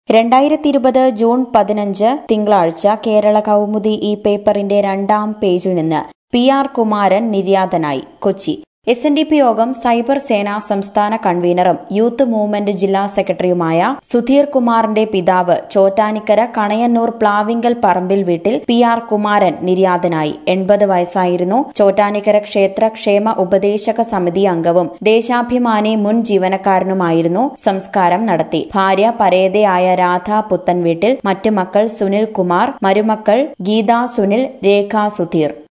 2020 June 15 തിങ്കളാഴ്ച കേരള കൗമുദി ഈ പേപ്പറിന്റെ 2ാം പേജിൽ നിന്ന് PR കുമാരൻ നിര്യാതനായി. കൊച്ചി SNDP യോഗം സൈബർ സേന സംസ്ഥാന കൺവീനറും യൂത്ത് മൂവ്മെന്റ് ജില്ലാ സെക്രട്ടറിയുമായ സുധീർ കുമാറിന്റെ പിതാവ് ചോറ്റാനിക്കര കണയന്നൂർ പ്ലാവിങ്കൽ പറമ്പിൽ വീട്ടിൽ PR കുമാരൻ നിര്യാതനായി. 80 വയസ്സായിരുന്നു. ചോറ്റാനിക്കര ക്ഷേത്ര ക്ഷേമ ഉപദേശക സമിതി അംഗവും ദേശാഭിമാനി മുൻ ജീവനക്കാരനുമായിരുന്നു. സംസ്കാരം നടത്തി. ഭാര്യ പരേതയായ രാധ പുത്തൻവീട്ടിൽ, മറ്റു മക്കൾ സുനിൽ കുമാർ, മരുമക്കൾ ഗീത സുനിൽ, രേഖ സുധീർ.